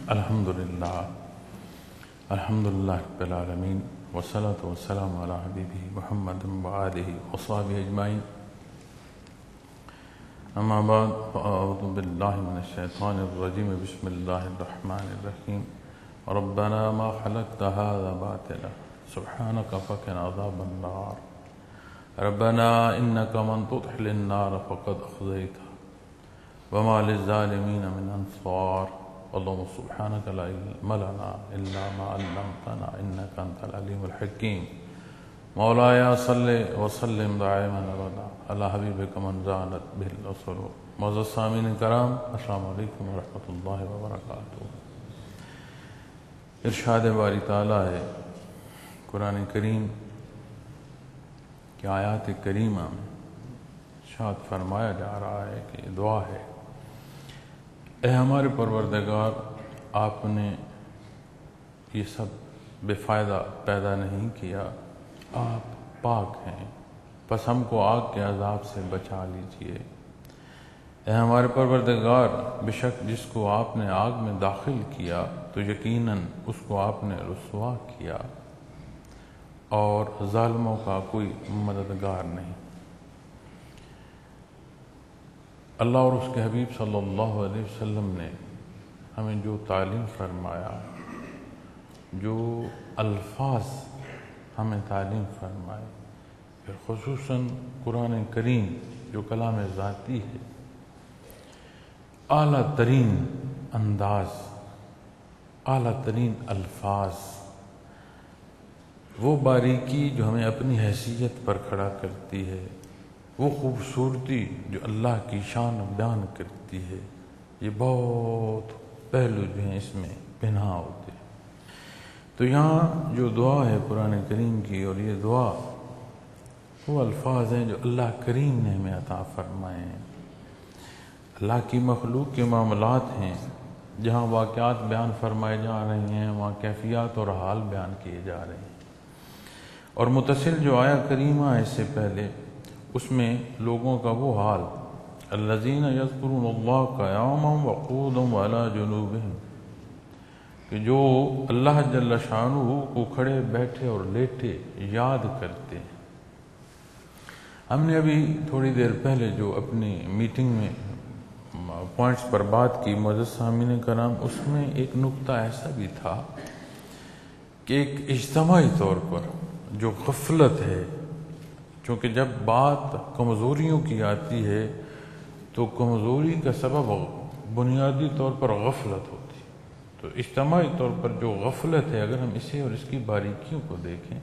الحمدللہ رب العالمین والصلاة والسلام علی حبیبہ محمد وآلہ وصحبہ اجمعین اما بعد فاعوذ باللہ من الشیطان الرجیم بسم اللہ الرحمن الرحیم ربنا ما خلقت هذا باطلا سبحانک فقنا عذاب النار ربنا انک من تدخل النار فقد اخزیتہ وما للظالمین من انصار اللهم سبحانك لا علم لنا إلا ما علمتنا إنك أنت العليم الحكيم مولاي صل وسلم دائما أبدا على حبيبك من زانت به الأسر معزز سامعین کرام السلام علیکم ورحمۃ اللہ وبرکاتہ۔ ارشاد باری تعالیٰ ہے قرآن کریم کی آیات کریمہ میں ارشاد فرمایا جا رہا ہے کہ دعا ہے، اے ہمارے پروردگار، آپ نے یہ سب بے فائدہ پیدا نہیں کیا، آپ پاک ہیں، پس ہم کو آگ کے عذاب سے بچا لیجئے۔ اے ہمارے پروردگار، بے شک جس کو آپ نے آگ میں داخل کیا تو یقیناً اس کو آپ نے رسوا کیا اور ظالموں کا کوئی مددگار نہیں۔ اللہ اور اس کے حبیب صلی اللہ علیہ وسلم نے ہمیں جو تعلیم فرمایا، جو الفاظ ہمیں تعلیم فرمائے، پھر خصوصاً قرآن کریم جو کلام ذاتی ہے، اعلیٰ ترین انداز، اعلیٰ ترین الفاظ، وہ باریکی جو ہمیں اپنی حیثیت پر کھڑا کرتی ہے، وہ خوبصورتی جو اللہ کی شان بیان کرتی ہے، یہ بہت پہلو جو ہیں اس میں پنہا ہوتے ہیں۔ تو یہاں جو دعا ہے قرآن کریم کی، اور یہ دعا وہ الفاظ ہیں جو اللہ کریم نے ہمیں عطا فرمائے ہیں۔ اللہ کی مخلوق کے معاملات ہیں، جہاں واقعات بیان فرمائے جا رہے ہیں، وہاں کیفیات اور حال بیان کیے جا رہے ہیں، اور متصل جو آیا کریمہ ہے اس سے پہلے، اس میں لوگوں کا وہ حال، الذین یذکرون اللہ قیاما وقعودا وعلی جنوبہم، کہ جو اللہ جل شانہ کو کھڑے بیٹھے اور لیٹے یاد کرتے ہیں۔ ہم نے ابھی تھوڑی دیر پہلے جو اپنی میٹنگ میں پوائنٹس پر بات کی معزز سامعین کرام، اس میں ایک نقطہ ایسا بھی تھا کہ ایک اجتماعی طور پر جو غفلت ہے، چونکہ جب بات کمزوریوں کی آتی ہے تو کمزوری کا سبب بنیادی طور پر غفلت ہوتی ہے، تو اجتماعی طور پر جو غفلت ہے، اگر ہم اسے اور اس کی باریکیوں کو دیکھیں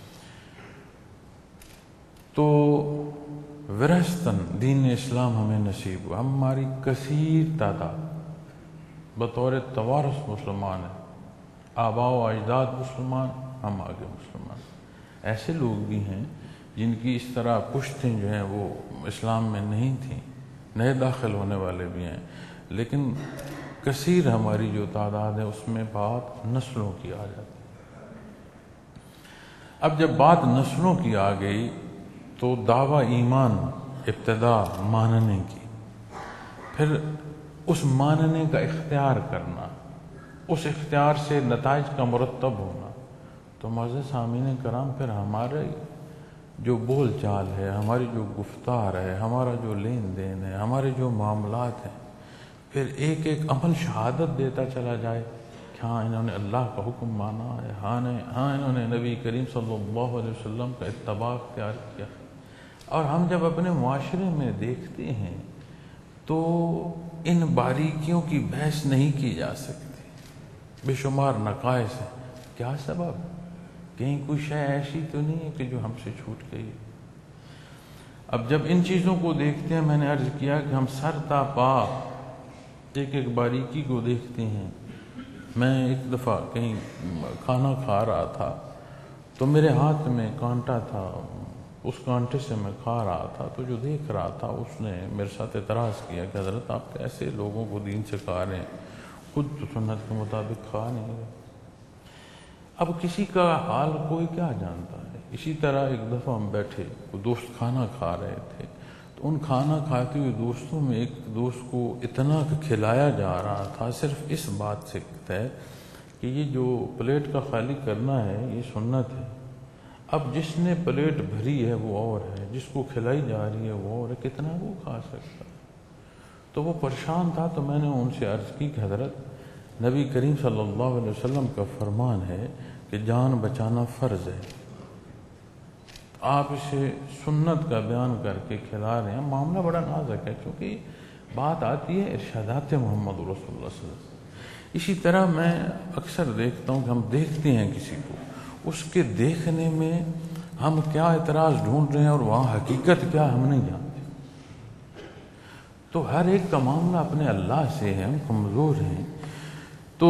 تو وراثتاً دین اسلام ہمیں نصیب ہوا، ہماری کثیر تعداد بطور توارث مسلمان ہیں، آباء و اجداد مسلمان، ہم آگے مسلمان۔ ایسے لوگ بھی ہیں جن کی اس طرح پشتیں جو ہیں وہ اسلام میں نہیں تھیں، نئے داخل ہونے والے بھی ہیں، لیکن کثیر ہماری جو تعداد ہے اس میں بات نسلوں کی آ جاتی ہے۔ اب جب بات نسلوں کی آ گئی تو دعویٰ ایمان ابتدا ماننے کی، پھر اس ماننے کا اختیار کرنا، اس اختیار سے نتائج کا مرتب ہونا، تو معزز سامعین کرام پھر ہمارے جو بول چال ہے، ہماری جو گفتار ہے، ہمارا جو لین دین ہے، ہمارے جو معاملات ہیں، پھر ایک ایک عمل شہادت دیتا چلا جائے کہ ہاں انہوں نے اللہ کا حکم مانا ہے، ہاں انہوں نے نبی کریم صلی اللہ علیہ وسلم کا اتباع اختیار کیا۔ اور ہم جب اپنے معاشرے میں دیکھتے ہیں تو ان باریکیوں کی بحث نہیں کی جا سکتی، بے شمار نقائص ہیں۔ کیا سبب؟ کہیں کوئی شے ایسی تو نہیں ہے کہ جو ہم سے چھوٹ گئی۔ اب جب ان چیزوں کو دیکھتے ہیں، میں نے عرض کیا کہ ہم سر تا پا ایک ایک باریکی کو دیکھتے ہیں۔ میں ایک دفعہ کہیں کھانا کھا رہا تھا تو میرے ہاتھ میں کانٹا تھا، اس کانٹے سے میں کھا رہا تھا، تو جو دیکھ رہا تھا اس نے میرے ساتھ اعتراض کیا کہ حضرت آپ کیسے لوگوں کو دین سکھا رہے ہیں، خود تو سنت کے مطابق کھا نہیں رہے۔ اب کسی کا حال کوئی کیا جانتا ہے۔ اسی طرح ایک دفعہ ہم بیٹھے، دوست کھانا کھا رہے تھے تو ان کھانا کھاتے ہوئے دوستوں میں ایک دوست کو اتنا کھلایا جا رہا تھا صرف اس بات سے ہے کہ یہ جو پلیٹ کا خالی کرنا ہے یہ سنت ہے، اب جس نے پلیٹ بھری ہے وہ اور ہے، جس کو کھلائی جا رہی ہے وہ اور ہے، کتنا وہ کھا سکتا ہے؟ تو وہ پریشان تھا، تو میں نے ان سے عرض کی کہ حضرت نبی کریم صلی اللہ علیہ وسلم کا فرمان ہے کہ جان بچانا فرض ہے، آپ اسے سنت کا بیان کر کے کھلا رہے ہیں۔ معاملہ بڑا نازک ہے، کیونکہ بات آتی ہے ارشادات محمد رسول اللہ صلی اللہ علیہ وسلم۔ اسی طرح میں اکثر دیکھتا ہوں کہ ہم دیکھتے ہیں کسی کو، اس کے دیکھنے میں ہم کیا اعتراض ڈھونڈ رہے ہیں اور وہاں حقیقت کیا ہم نہیں جانتے۔ تو ہر ایک کا معاملہ اپنے اللہ سے ہے، ہم کمزور ہیں، تو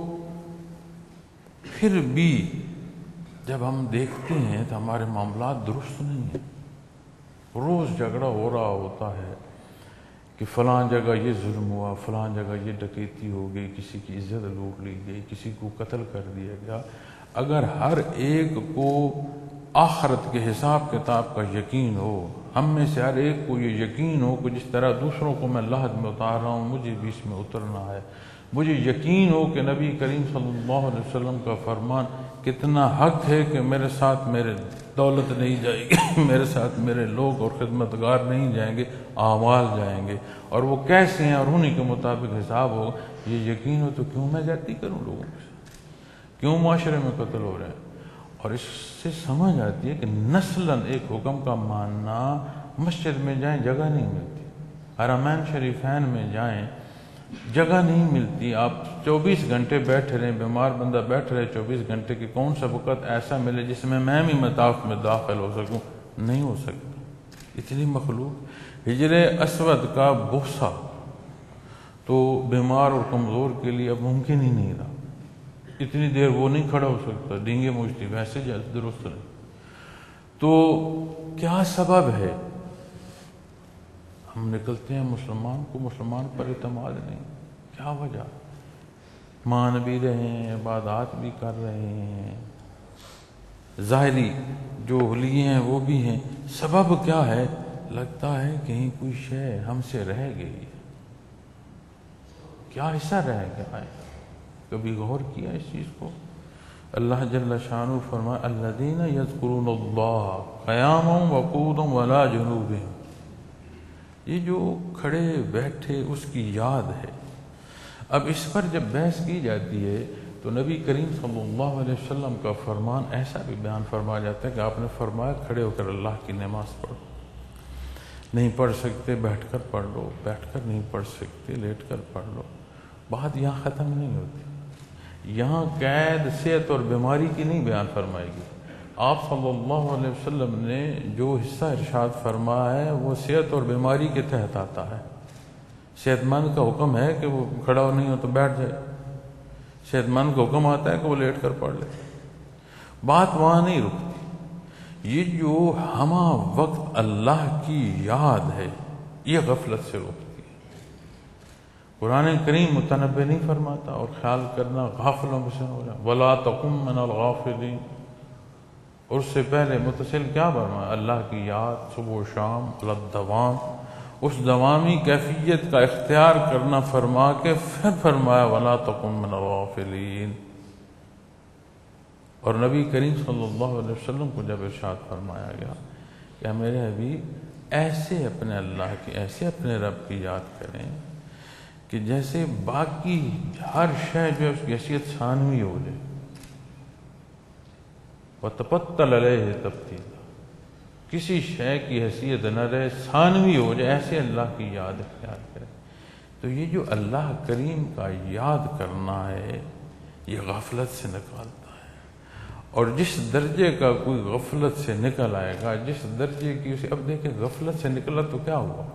پھر بھی جب ہم دیکھتے ہیں تو ہمارے معاملات درست نہیں ہیں۔ روز جھگڑا ہو رہا ہوتا ہے کہ فلاں جگہ یہ ظلم ہوا، فلاں جگہ یہ ڈکیتی ہو گئی، کسی کی عزت لوٹ لی گئی، کسی کو قتل کر دیا گیا۔ اگر ہر ایک کو آخرت کے حساب کتاب کا یقین ہو، ہم میں سے ہر ایک کو یہ یقین ہو کہ جس طرح دوسروں کو میں لحد میں اتار رہا ہوں مجھے بھی اس میں اترنا ہے، مجھے یقین ہو کہ نبی کریم صلی اللہ علیہ وسلم کا فرمان کتنا حق ہے کہ میرے ساتھ میرے دولت نہیں جائے گی، میرے ساتھ میرے لوگ اور خدمتگار نہیں جائیں گے، اعمال جائیں گے، اور وہ کیسے ہیں اور انہی کے مطابق حساب ہو۔ یہ یقین ہو تو کیوں میں زیادتی کروں لوگوں سے، کیوں معاشرے میں قتل ہو رہے ہیں؟ اور اس سے سمجھ آتی ہے کہ نسلاً ایک حکم کا ماننا، مسجد میں جائیں جگہ نہیں ملتی، حرمین شریفین میں جائیں جگہ نہیں ملتی، آپ 24 گھنٹے بیٹھے رہیں، بیمار بندہ بیٹھ رہے 24 گھنٹے کی، کون سا وقت ایسا ملے جس میں بھی مطاف میں داخل ہو سکوں؟ نہیں ہو سکتا۔ اتنی مخلوق، حجر اسود کا بوسہ تو بیمار اور کمزور کے لیے اب ممکن ہی نہیں رہا، اتنی دیر وہ نہیں کھڑا ہو سکتا، ڈینگے مجھتی ویسے درست نہیں۔ تو کیا سبب ہے؟ ہم نکلتے ہیں مسلمان پر اعتماد نہیں، کیا وجہ؟ مان بھی رہے ہیں، عبادات بھی کر رہے ہیں، ظاہری جو حلیے ہیں وہ بھی ہیں، سبب کیا ہے؟ لگتا ہے کہیں کوئی شے ہم سے رہ گئی، کیا حصہ رہ گیا ہے؟ کبھی غور کیا اس چیز کو؟ اللہ جل شانہ فرمائے الذین یذکرون اللہ قیاما وقعودا وعلی جنوبہم، یہ جو کھڑے بیٹھے اس کی یاد ہے۔ اب اس پر جب بحث کی جاتی ہے تو نبی کریم صلی اللہ علیہ وسلم کا فرمان ایسا بھی بیان فرمایا جاتا ہے کہ آپ نے فرمایا کھڑے ہو کر اللہ کی نماز پڑھو، نہیں پڑھ سکتے بیٹھ کر پڑھ لو، بیٹھ کر نہیں پڑھ سکتے لیٹ کر پڑھ لو۔ بات یہاں ختم نہیں ہوتی، یہاں قید صحت اور بیماری کی نہیں بیان فرمائے گی۔ آپ صلی اللہ علیہ وسلم نے جو حصہ ارشاد فرمایا ہے وہ صحت اور بیماری کے تحت آتا ہے۔ صحت مند کا حکم ہے کہ وہ کھڑا نہیں ہو تو بیٹھ جائے، صحت مند کا حکم آتا ہے کہ وہ لیٹ کر پڑھ لے۔ بات وہاں نہیں رکتی، یہ جو ہمہ وقت اللہ کی یاد ہے یہ غفلت سے روکتی ہے۔ قرآن کریم متنبہ نہیں فرماتا اور خیال کرنا غافلوں میں سے ہو جائے، وَلَا تَقُمْ مِنَ الْغَافِلِينَ، اور اس سے پہلے متصل کیا فرمایا؟ اللہ کی یاد صبح و شام الدوام، اس دوامی کیفیت کا اختیار کرنا فرما کے پھر فرمایا وَلَا تَقُمْ مِنَ الْغَافِلِينَ۔ اور نبی کریم صلی اللہ علیہ وسلم کو جب ارشاد فرمایا گیا کہ میرے حبیب ایسے اپنے اللہ کی، ایسے اپنے رب کی یاد کریں کہ جیسے باقی ہر شے جو ہے اس کی حیثیت ثانوی ہو جائے، وَتَبَتَّلَ عَلَيْهِ تَبْتِيلًا، کسی شے کی حیثیت نہ رہے، ثانوی ہو جائے، ایسے اللہ کی یاد اختیار کرے۔ تو یہ جو اللہ کریم کا یاد کرنا ہے یہ غفلت سے نکالتا ہے، اور جس درجے کا کوئی غفلت سے نکل آئے گا، جس درجے کی اسے، اب دیکھیں غفلت سے نکلا تو کیا ہوا؟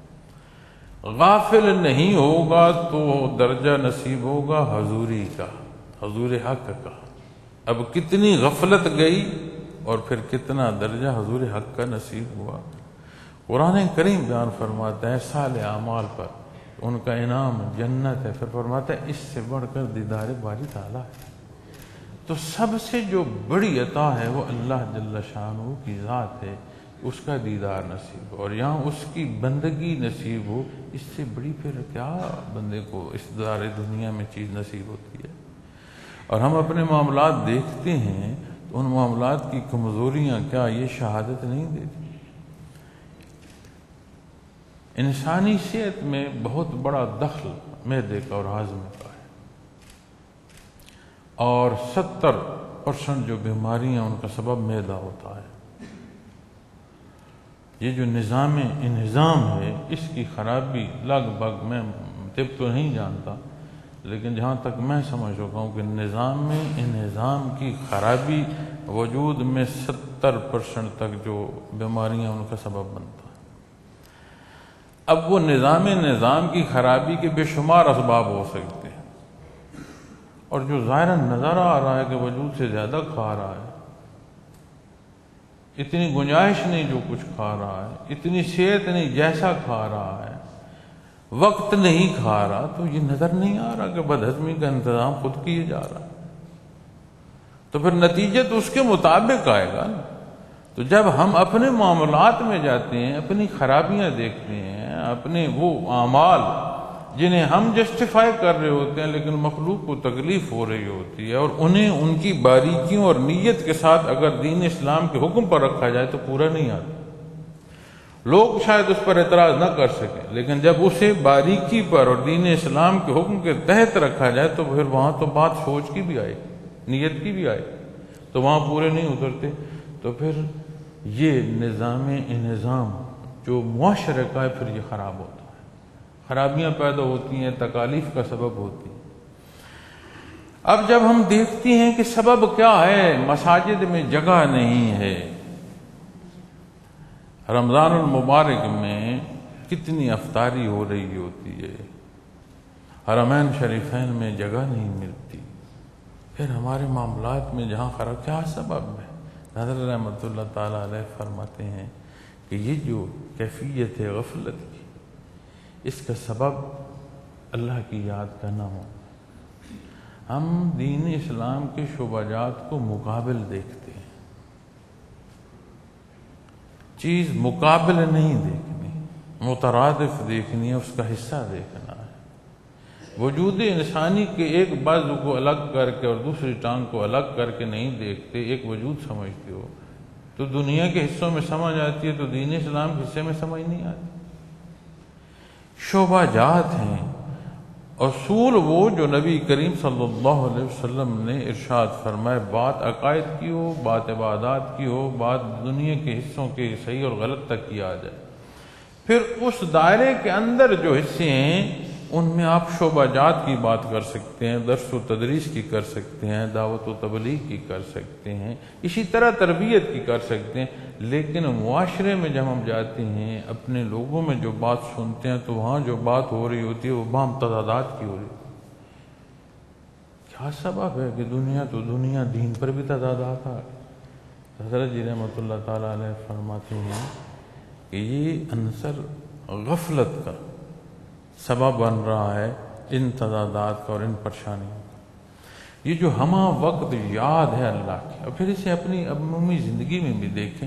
غافل نہیں ہوگا تو درجہ نصیب ہوگا حضوری کا، حضور حق کا۔ اب کتنی غفلت گئی اور پھر کتنا درجہ حضور حق کا نصیب ہوا۔ قرآن کریم بیان فرماتا ہے صالح اعمال پر ان کا انعام جنت ہے، پھر فرماتا ہے اس سے بڑھ کر دیدار باری تعالیٰ ہے۔ تو سب سے جو بڑی عطا ہے وہ اللہ جل شانہ کی ذات ہے اس کا دیدار نصیب ہو اور یہاں اس کی بندگی نصیب ہو، اس سے بڑی پھر کیا بندے کو اس دار دنیا میں چیز نصیب ہوتی ہے۔ اور ہم اپنے معاملات دیکھتے ہیں تو ان معاملات کی کمزوریاں کیا یہ شہادت نہیں دیتی؟ انسانی صحت میں بہت بڑا دخل معدے کا اور ہاضمے کا ہے، اور 70% جو بیماریاں ان کا سبب معدہ ہوتا ہے۔ یہ جو نظام انہضام ہے اس کی خرابی لگ بھگ، میں طب تو نہیں جانتا لیکن جہاں تک میں سمجھ چکا ہوں کہ نظام میں انہضام کی خرابی وجود میں 70% تک جو بیماریاں ان کا سبب بنتا ہے۔ اب وہ نظام کی خرابی کے بے شمار اسباب ہو سکتے ہیں، اور جو ظاہراً نظر آ رہا ہے کہ وجود سے زیادہ کھا رہا ہے، اتنی گنجائش نہیں جو کچھ کھا رہا ہے، اتنی صحت نہیں جیسا کھا رہا ہے، وقت نہیں کھا رہا، تو یہ نظر نہیں آ رہا کہ بدہضمی کا انتظام خود کیے جا رہا ہے، تو پھر نتیجہ تو اس کے مطابق آئے گا نا۔ تو جب ہم اپنے معاملات میں جاتے ہیں، اپنی خرابیاں دیکھتے ہیں، اپنے وہ اعمال جنہیں ہم جسٹیفائی کر رہے ہوتے ہیں لیکن مخلوق کو تکلیف ہو رہی ہوتی ہے، اور انہیں ان کی باریکیوں اور نیت کے ساتھ اگر دین اسلام کے حکم پر رکھا جائے تو پورا نہیں آتا۔ لوگ شاید اس پر اعتراض نہ کر سکیں، لیکن جب اسے باریکی پر اور دین اسلام کے حکم کے تحت رکھا جائے تو پھر وہاں تو بات سوچ کی بھی آئے، نیت کی بھی آئے، تو وہاں پورے نہیں اترتے۔ تو پھر یہ نظام انہضام جو معاشرے کا ہے پھر یہ خراب ہوتا ہے، خرابیاں پیدا ہوتی ہیں، تکالیف کا سبب ہوتی ہیں۔ اب جب ہم دیکھتے ہیں کہ سبب کیا ہے، مساجد میں جگہ نہیں ہے، رمضان المبارک میں کتنی افطاری ہو رہی ہوتی ہے، حرمین شریفین میں جگہ نہیں ملتی، پھر ہمارے معاملات میں جہاں خراب، کیا سبب ہے؟ حضرت رحمۃ اللہ تعالیٰ علیہ فرماتے ہیں کہ یہ جو کیفیت ہے غفلت کی، اس کا سبب اللہ کی یاد کا نہ ہونا۔ ہم دین اسلام کے شعبہ جات کو مقابل دیکھتے ہیں، چیز مقابل نہیں دیکھنی، مترادف دیکھنی ہے، اس کا حصہ دیکھنا ہے۔ وجود انسانی کے ایک بازو کو الگ کر کے اور دوسری ٹانگ کو الگ کر کے نہیں دیکھتے، ایک وجود سمجھتے ہو تو دنیا کے حصوں میں سمجھ آتی ہے، تو دین اسلام کے حصے میں سمجھ نہیں آتی۔ شعبہ جات ہیں، اصول وہ جو نبی کریم صلی اللہ علیہ وسلم نے ارشاد فرمائے، بات عقائد کی ہو، بات عبادات کی ہو، بات دنیا کے حصوں کے صحیح اور غلط تک کی آ جائے، پھر اس دائرے کے اندر جو حصے ہیں ان میں آپ شعبہ جات کی بات کر سکتے ہیں، درس و تدریس کی کر سکتے ہیں، دعوت و تبلیغ کی کر سکتے ہیں، اسی طرح تربیت کی کر سکتے ہیں، لیکن معاشرے میں جب ہم جاتے ہیں، اپنے لوگوں میں جو بات سنتے ہیں تو وہاں جو بات ہو رہی ہوتی ہے وہ باہم تضادات کی ہو رہی ہوتی ہے۔ کیا سبب ہے کہ دنیا تو دنیا، دین پر بھی تضادات آ رہے؟ حضرت جی رحمۃ اللہ تعالیٰ علیہ فرماتے ہیں کہ یہ عنصر غفلت کا سبب بن رہا ہے، ان تضادات کا اور ان پریشانیوں کا۔ یہ جو ہمہ وقت یاد ہے اللہ کی، اور پھر اسے اپنی عمومی زندگی میں بھی دیکھیں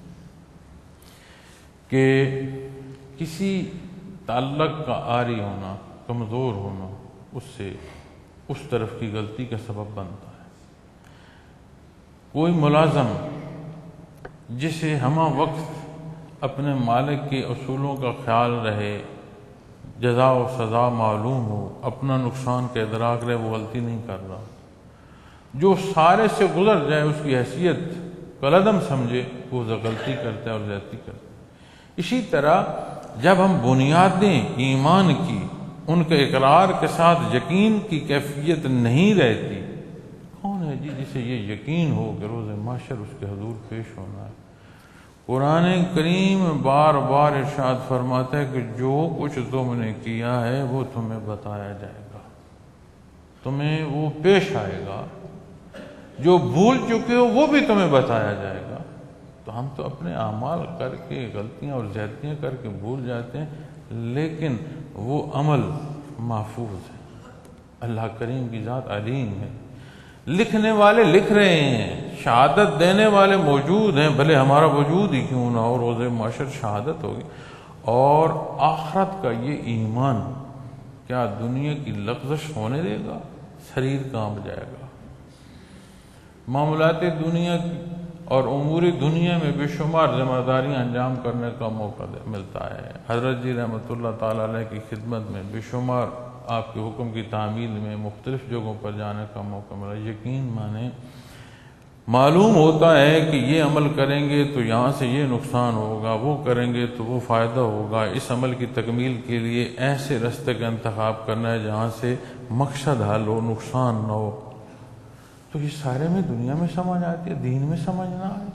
کہ کسی تعلق کا عاری ہونا، کمزور ہونا، اس سے اس طرف کی غلطی کا سبب بنتا ہے۔ کوئی ملازم جسے ہمہ وقت اپنے مالک کے اصولوں کا خیال رہے، جزا و سزا معلوم ہو، اپنا نقصان کا ادراک رہے، وہ غلطی نہیں کر رہا، جو سارے سے گزر جائے، اس کی حیثیت کالعدم سمجھے، وہ غلطی کرتا ہے اور زیادتی کرتا ہے۔ اسی طرح جب ہم بنیادیں ایمان کی، ان کے اقرار کے ساتھ یقین کی کیفیت نہیں رہتی، کون ہے جسے یہ یقین ہو کہ روز محشر اس کے حضور پیش ہونا ہے؟ قرآن کریم بار بار ارشاد فرماتا ہے کہ جو کچھ تم نے کیا ہے وہ تمہیں بتایا جائے گا، تمہیں وہ پیش آئے گا، جو بھول چکے ہو وہ بھی تمہیں بتایا جائے گا۔ تو ہم تو اپنے اعمال کر کے غلطیاں اور زیادتیاں کر کے بھول جاتے ہیں، لیکن وہ عمل محفوظ ہے، اللہ کریم کی ذات علیم ہے۔ لکھنے والے لکھ رہے ہیں، شہادت دینے والے موجود ہیں، بھلے ہمارا وجود ہی کیوں نہ ہو، روز محشر شہادت ہوگی۔ اور آخرت کا یہ ایمان کیا دنیا کی لغزش ہونے دے گا؟ شریر کانپ جائے گا۔ معاملات دنیا کی اور امور دنیا میں بے شمار ذمہ داریاں انجام کرنے کا موقع ملتا ہے۔ حضرت جی رحمۃ اللہ تعالی علیہ کی خدمت میں بے شمار آپ کے حکم کی تعمیل میں مختلف جگہوں پر جانے کا موقع ملا۔ یقین مانے، معلوم ہوتا ہے کہ یہ عمل کریں گے تو یہاں سے یہ نقصان ہوگا، وہ کریں گے تو وہ فائدہ ہوگا۔ اس عمل کی تکمیل کے لیے ایسے راستے کا انتخاب کرنا ہے جہاں سے مقصد حل ہو، نقصان نہ ہو۔ تو یہ سارے میں دنیا میں سمجھ آتی ہے، دین میں سمجھ نہ آئے۔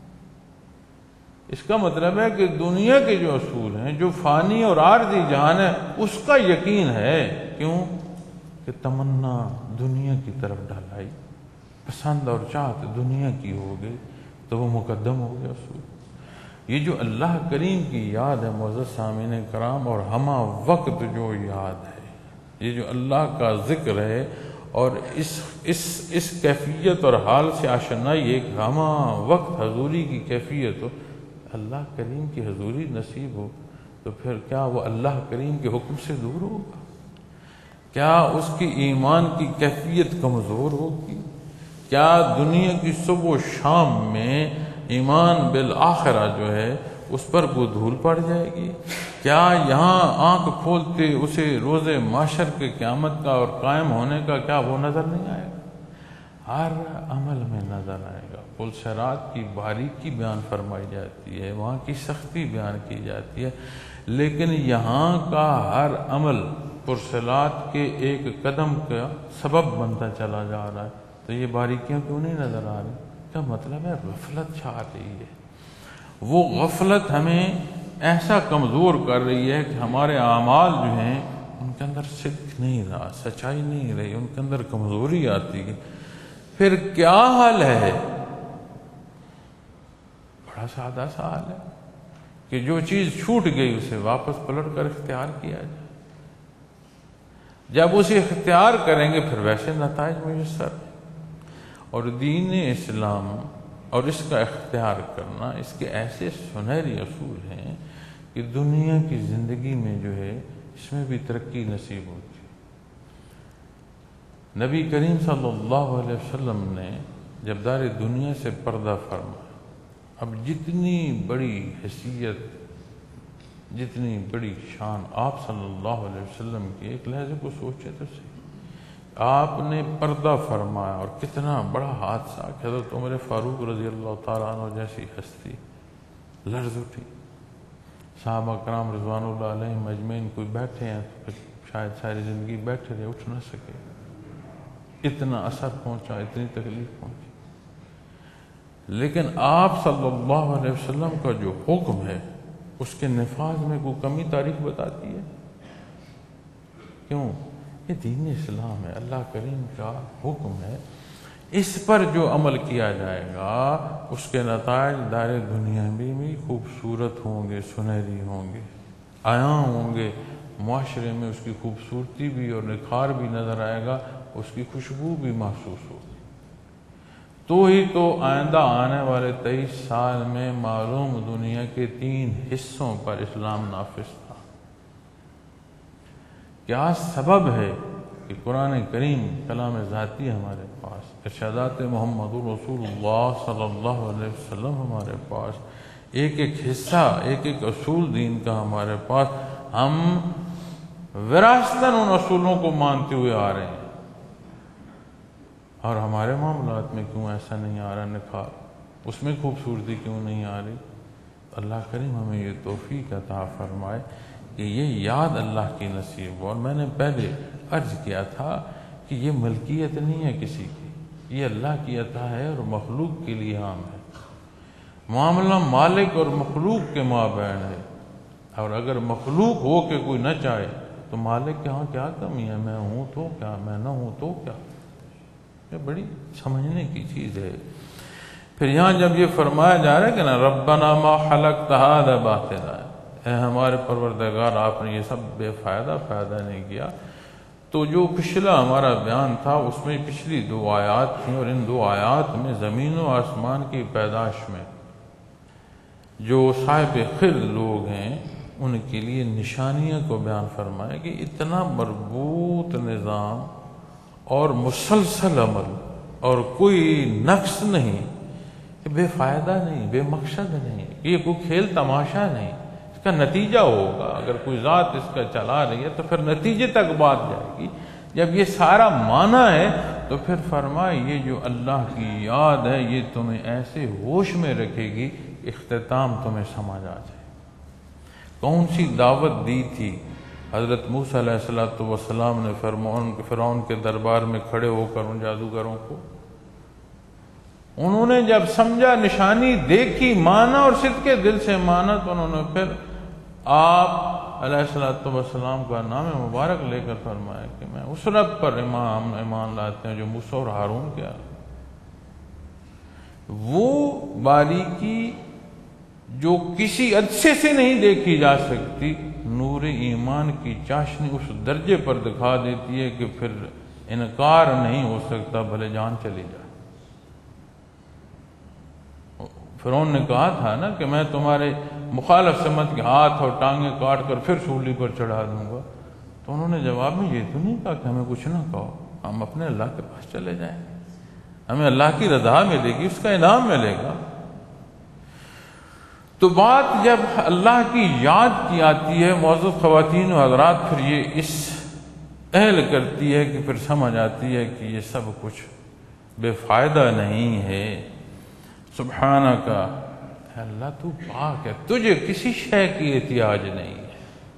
اس کا مطلب ہے کہ دنیا کے جو اصول ہیں، جو فانی اور عارضی جہان ہے، اس کا یقین ہے۔ کیوں کہ تمنا دنیا کی طرف ڈھلائی، پسند اور چاہت دنیا کی ہو گئی تو وہ مقدم ہو گیا اصول۔ یہ جو اللہ کریم کی یاد ہے معزز سامعین کرام، اور ہمہ وقت جو یاد ہے، یہ جو اللہ کا ذکر ہے اور اس کیفیت اور حال سے آشنائی ایک ہمہ وقت حضوری کی کیفیت ہو، اللہ کریم کی حضوری نصیب ہو، تو پھر کیا وہ اللہ کریم کے حکم سے دور ہوگا؟ کیا اس کی ایمان کی کیفیت کمزور ہوگی؟ کیا دنیا کی صبح و شام میں ایمان بالآخرہ جو ہے اس پر وہ دھول پڑ جائے گی؟ کیا یہاں آنکھ کھولتے اسے روز محشر کے قیامت کا اور قائم ہونے کا کیا وہ نظر نہیں آئے گا؟ ہر عمل میں نظر آئے گا۔ پل صراط کی باریکی بیان فرمائی جاتی ہے، وہاں کی سختی بیان کی جاتی ہے، لیکن یہاں کا ہر عمل پرصراط کے ایک قدم کا سبب بنتا چلا جا رہا ہے، تو یہ باریکیاں کیوں نہیں نظر آ رہی؟ کیا مطلب ہے؟ غفلت چھا رہی ہے۔ وہ غفلت ہمیں ایسا کمزور کر رہی ہے کہ ہمارے اعمال جو ہیں ان کے اندر صدق نہیں رہا، سچائی نہیں رہی، ان کے اندر کمزوری آتی ہے۔ پھر کیا حل ہے؟ بڑا سادہ سا حل ہے کہ جو چیز چھوٹ گئی اسے واپس پلٹ کر اختیار کیا جائے۔ جب اسے اختیار کریں گے پھر ویسے نتائج میسر۔ اور دین اسلام اور اس کا اختیار کرنا، اس کے ایسے سنہری اصول ہیں کہ دنیا کی زندگی میں جو ہے اس میں بھی ترقی نصیب ہوتی ہے۔ نبی کریم صلی اللہ علیہ وسلم نے جب دار دنیا سے پردہ فرمایا، اب جتنی بڑی حیثیت، جتنی بڑی شان آپ صلی اللہ علیہ وسلم کی، ایک لحظے کو سوچے تو صحیح، آپ نے پردہ فرمایا اور کتنا بڑا حادثہ کہ حضرت عمر فاروق رضی اللہ تعالیٰ عنہ جیسی ہستی لرز اٹھی، صحابہ کرام رضوان اللہ علیہ مجمعین کوئی بیٹھے ہیں تو شاید ساری زندگی بیٹھے رہے، اٹھ نہ سکے، اتنا اثر پہنچا، اتنی تکلیف پہنچی۔ لیکن آپ صلی اللہ علیہ وسلم کا جو حکم ہے اس کے نفاذ میں کوئی کمی تاریخ بتاتی ہے؟ کیوں؟ یہ دین اسلام ہے، اللہ کریم کا حکم ہے، اس پر جو عمل کیا جائے گا اس کے نتائج دار دنیا میں بھی خوبصورت ہوں گے، سنہری ہوں گے، عیاں ہوں گے، معاشرے میں اس کی خوبصورتی بھی اور نکھار بھی نظر آئے گا، اس کی خوشبو بھی محسوس ہوگی۔ تو ہی تو آئندہ آنے والے 23 سال میں معلوم دنیا کے 3 حصوں پر اسلام نافذ تھا۔ کیا سبب ہے کہ قرآن کریم کلام ذاتی ہمارے پاس، ارشادات محمد رسول اللہ صلی اللہ علیہ وسلم ہمارے پاس، ایک ایک حصہ، ایک ایک اصول دین کا ہمارے پاس، ہم وراثتاً ان اصولوں کو مانتے ہوئے آ رہے ہیں، اور ہمارے معاملات میں کیوں ایسا نہیں آ رہا نکھار، اس میں خوبصورتی کیوں نہیں آ رہی؟ اللہ کریم ہمیں یہ توفیق عطا فرمائے کہ یہ یاد اللہ کی نصیب ہو۔ اور میں نے پہلے عرض کیا تھا کہ یہ ملکیت نہیں ہے کسی کی، یہ اللہ کی عطا ہے اور مخلوق کے لیے عام ہے۔ معاملہ مالک اور مخلوق کے مابین ہے، اور اگر مخلوق ہو کے کوئی نہ چاہے تو مالک کے ہاں کیا کمی ہے؟ میں ہوں تو کیا، میں نہ ہوں تو کیا؟ یہ بڑی سمجھنے کی چیز ہے۔ پھر یہاں جب یہ فرمایا جا رہا ہے کہ نا ربنا ما خلقت ھذا باطلا، اے ہمارے پروردگار آپ نے یہ سب بے فائدہ نہیں کیا، تو جو پچھلا ہمارا بیان تھا اس میں پچھلی 2 آیات تھیں، اور ان 2 آیات میں زمین و آسمان کی پیدائش میں جو صاحب خرد لوگ ہیں ان کے لیے نشانیوں کو بیان فرمایا کہ اتنا مربوط نظام اور مسلسل عمل اور کوئی نقص نہیں، بے فائدہ نہیں، بے مقصد نہیں، یہ کوئی کھیل تماشا نہیں، اس کا نتیجہ ہوگا۔ اگر کوئی ذات اس کا چلا رہی ہے تو پھر نتیجے تک بات جائے گی۔ جب یہ سارا معنی ہے تو پھر فرمائے یہ جو اللہ کی یاد ہے یہ تمہیں ایسے ہوش میں رکھے گی، اختتام تمہیں سمجھ آ جائے۔ کون سی دعوت دی تھی حضرت موسیٰ علیہ السلام نے فرعون کے دربار میں کھڑے ہو کر ان جادوگروں کو؟ انہوں نے جب سمجھا، نشانی دیکھی، مانا اور صدق کے دل سے مانا، تو انہوں نے پھر آپ علیہ السلام کا نام مبارک لے کر فرمایا کہ میں اس رب پر ایمان لاتے ہیں جو موسیٰ اور ہارون کیا۔ وہ باریکی جو کسی عدسے سے نہیں دیکھی جا سکتی، نور ایمان کی چاشنی اس درجے پر دکھا دیتی ہے کہ پھر انکار نہیں ہو سکتا، بھلے جان چلی جائے۔ فرعون نے کہا تھا نا کہ میں تمہارے مخالف سمت کے ہاتھ اور ٹانگیں کاٹ کر پھر سولی پر چڑھا دوں گا، تو انہوں نے جواب میں یہ تو نہیں کہا کہ ہمیں کچھ نہ کہو، ہم اپنے اللہ کے پاس چلے جائیں گے، ہمیں اللہ کی رضا ملے گی، اس کا انعام ملے گا۔ تو بات جب اللہ کی یاد کی آتی ہے معزز خواتین و حضرات، پھر یہ اس اہل کرتی ہے کہ پھر سمجھ آتی ہے کہ یہ سب کچھ بے فائدہ نہیں ہے۔ سبحانک، اے اللہ تو پاک ہے، تجھے کسی شے کی احتیاج نہیں ہے۔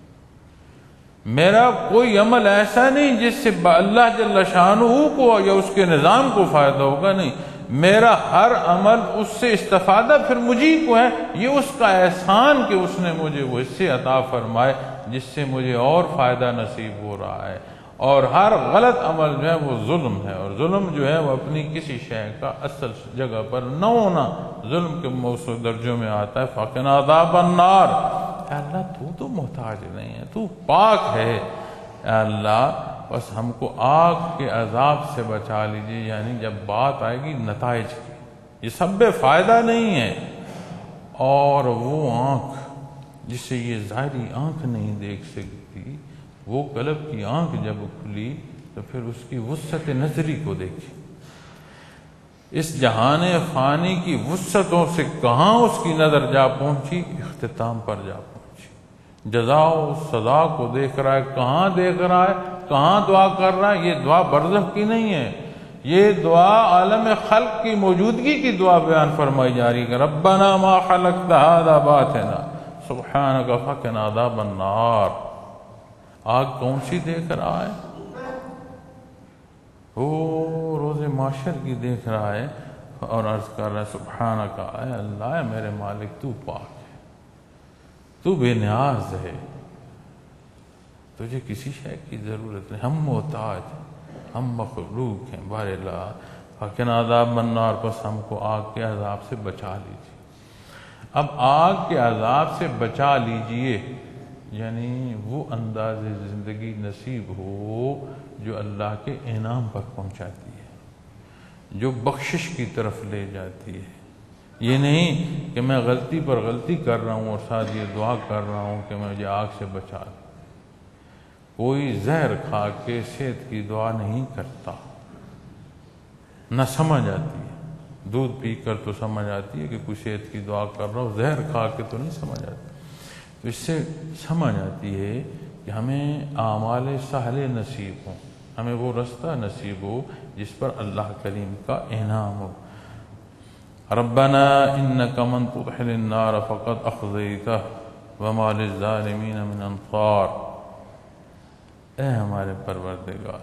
میرا کوئی عمل ایسا نہیں جس سے اللہ جل شانہ کو یا اس کے نظام کو فائدہ ہوگا، نہیں، میرا ہر عمل اس سے استفادہ پھر مجھے کو ہے، یہ اس کا احسان کہ اس نے مجھے وہ حصے عطا فرمائے جس سے مجھے اور فائدہ نصیب ہو رہا ہے۔ اور ہر غلط عمل جو ہے وہ ظلم ہے، اور ظلم جو ہے وہ اپنی کسی شے کا اصل جگہ پر نہ ہونا ظلم کے موصوف درجوں میں آتا ہے۔ فَقِنَا عَذَابَ النَّارِ، اے اللہ تو محتاج نہیں ہے، تو پاک ہے، اے اللہ بس ہم کو آگ کے عذاب سے بچا لیجئے۔ یعنی جب بات آئے گی نتائج کی، یہ سب بے فائدہ نہیں ہے۔ اور وہ آنکھ جس سے یہ ظاہری آنکھ نہیں دیکھ سکتی، وہ قلب کی آنکھ جب کھلی تو پھر اس کی وسعت نظری کو دیکھی، اس جہان فانی کی وسعتوں سے کہاں اس کی نظر جا پہنچی، اختتام پر جا پہنچی۔ جزا و سزا کو دیکھ رہا ہے، کہاں دیکھ رہا ہے، کہاں دعا کر رہا ہے۔ یہ دعا برزخ کی نہیں ہے، یہ دعا عالم خلق کی موجودگی کی دعا بیان فرمائی جا رہی ہے کہ ربنا ما خلقت هذا باطلا سبحانک فقنا عذاب النار۔ آگ کون سی دیکھ رہا ہے؟ وہ روز معاشر کی دیکھ رہا ہے اور عرض کر رہا ہے سبحانک، اے اللہ، اے میرے مالک تو پاک ہے، تو بے نیاز ہے، تجھے کسی شے کی ضرورت نہیں، ہم محتاج ہیں، ہم مخلوق ہیں۔ بار اللہ فقنا عذاب النار، پس ہم کو آگ کے عذاب سے بچا لیجیے۔ اب آگ کے عذاب سے بچا لیجئے یعنی وہ انداز زندگی نصیب ہو جو اللہ کے انعام پر پہنچاتی ہے، جو بخشش کی طرف لے جاتی ہے۔ یہ نہیں کہ میں غلطی پر غلطی کر رہا ہوں اور ساتھ یہ دعا کر رہا ہوں کہ مجھے آگ سے بچا دے۔ کوئی زہر کھا کے صحت کی دعا نہیں کرتا، نہ سمجھ آتی ہے۔ دودھ پی کر تو سمجھ آتی ہے کہ کوئی صحت کی دعا کر رہا ہو، زہر کھا کے تو نہیں سمجھ آتی۔ تو اس سے سمجھ آتی ہے کہ ہمیں اعمال صالحہ نصیب ہوں، ہمیں وہ رستہ نصیب ہو جس پر اللہ کریم کا انعام ہو۔ ربنا انک من تدخل النار فقد اخزیتہ وما للظالمین من انصار۔ اے ہمارے پروردگار،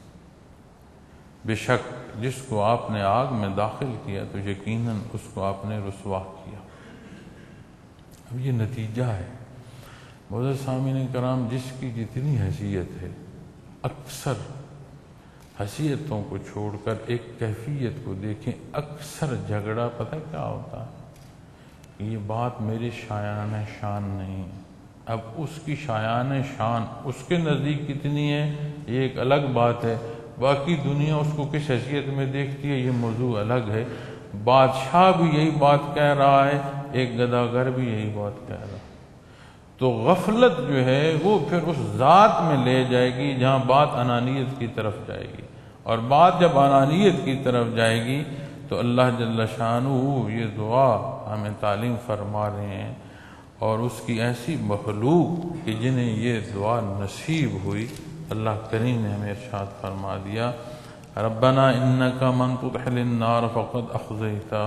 بے شک جس کو آپ نے آگ میں داخل کیا تو یقیناً اس کو آپ نے رسوا کیا۔ اب یہ نتیجہ ہے۔ معزز سامعین کرام، جس کی جتنی حیثیت ہے، اکثر حیثیتوں کو چھوڑ کر ایک کیفیت کو دیکھیں، اکثر جھگڑا پتہ کیا ہوتا ہے؟ یہ بات میری شایان شان نہیں، اب اس کی شایان شان اس کے نزدیک کتنی ہے یہ ایک الگ بات ہے، باقی دنیا اس کو کس حیثیت میں دیکھتی ہے یہ موضوع الگ ہے۔ بادشاہ بھی یہی بات کہہ رہا ہے، ایک گداگر بھی یہی بات کہہ رہا ہے۔ تو غفلت جو ہے وہ پھر اس ذات میں لے جائے گی جہاں بات انانیت کی طرف جائے گی، اور بات جب انانیت کی طرف جائے گی تو اللہ جل شانہ یہ دعا ہمیں تعلیم فرما رہے ہیں، اور اس کی ایسی مخلوق کہ جنہیں یہ دعا نصیب ہوئی، اللہ کریم نے ہمیں ارشاد فرما دیا ربنا انک من تدخل النار فقد اخزیتہ،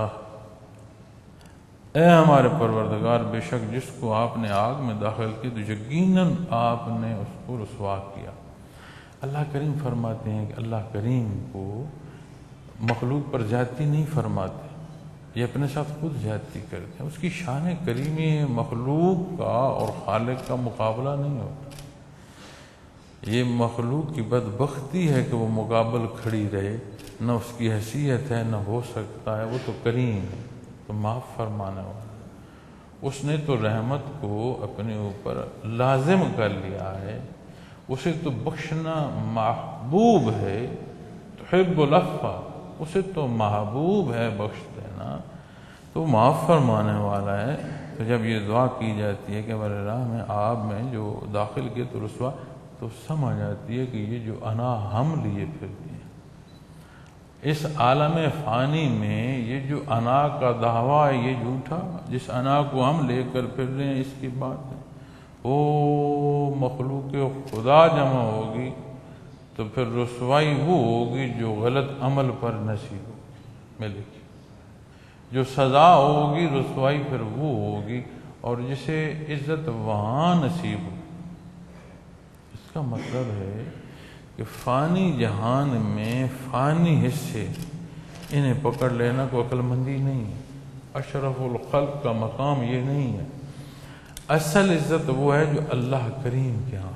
اے ہمارے پروردگار بے شک جس کو آپ نے آگ میں داخل کی تو یقیناً آپ نے اس کو رسوا کیا۔ اللہ کریم فرماتے ہیں کہ اللہ کریم کو مخلوق پر زیادتی نہیں فرماتے، یہ اپنے ساتھ خود زیادتی کرتے ہیں۔ اس کی شان کریمی مخلوق کا اور خالق کا مقابلہ نہیں ہوتا۔ یہ مخلوق کی بدبختی ہے کہ وہ مقابل کھڑی رہے، نہ اس کی حیثیت ہے نہ ہو سکتا ہے، وہ تو کریم ہے، تو معاف فرمانے والا۔ اس نے تو رحمت کو اپنے اوپر لازم کر لیا ہے، اسے تو بخشنا محبوب ہے، تحب العفو، اسے تو محبوب ہے بخش دینا، تو معاف فرمانے والا ہے۔ تو جب یہ دعا کی جاتی ہے کہ ہمارے راہ میں آپ میں جو داخل کیے تو رسوا، تو سمجھ آتی ہے کہ یہ جو انا ہم لیے پھرتے ہیں اس عالم فانی میں، یہ جو انا کا دعویٰ ہے یہ جھوٹا، جس انا کو ہم لے کر پھر رہے ہیں اس کی بات ہے، وہ مخلوق خدا جمع ہوگی تو پھر رسوائی وہ ہوگی جو غلط عمل پر نصیب ہوگی، ملے گی، جو سزا ہوگی رسوائی پھر وہ ہوگی، اور جسے عزت وہاں نصیب ہوگی۔ اس کا مطلب ہے کہ فانی جہان میں فانی حصے انہیں پکڑ لینا کوئی عقل مندی نہیں ہے، اشرف الخلق کا مقام یہ نہیں ہے۔ اصل عزت وہ ہے جو اللہ کریم کے ہاں،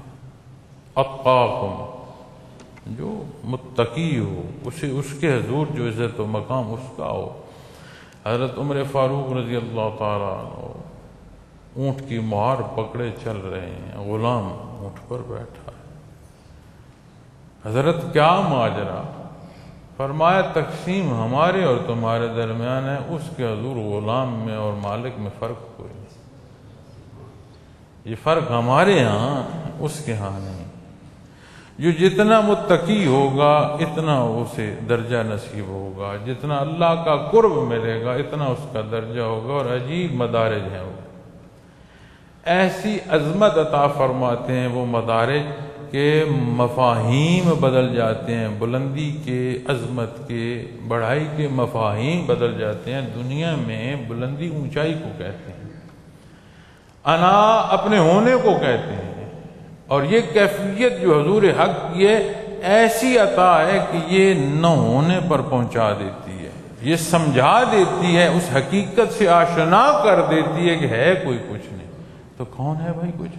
اتقاکم، جو متقی ہو، اسے اس کے حضور جو عزت و مقام اس کا ہو۔ حضرت عمر فاروق رضی اللہ تعالیٰ عنہ اونٹ کی مہار پکڑے چل رہے ہیں، غلام اونٹ پر بیٹھا ہے۔ حضرت کیا ماجرا؟ فرمایا تقسیم ہمارے اور تمہارے درمیان ہے، اس کے حضور غلام میں اور مالک میں فرق کوئی نہیں، یہ فرق ہمارے ہاں اس کے ہاں نہیں۔ جو جتنا متقی ہوگا اتنا اسے درجہ نصیب ہوگا، جتنا اللہ کا قرب ملے گا اتنا اس کا درجہ ہوگا، اور عجیب مدارج ہیں وہ، ایسی عظمت عطا فرماتے ہیں وہ مدارج کہ مفاہیم بدل جاتے ہیں، بلندی کے، عظمت کے، بڑائی کے مفاہیم بدل جاتے ہیں۔ دنیا میں بلندی اونچائی کو کہتے ہیں، انا اپنے ہونے کو کہتے ہیں، اور یہ کیفیت جو حضور حق کی ہے ایسی عطا ہے کہ یہ نہ ہونے پر پہنچا دیتی ہے، یہ سمجھا دیتی ہے، اس حقیقت سے آشنا کر دیتی ہے کہ ہے کوئی کچھ نہیں تو کون ہے بھائی کچھ؟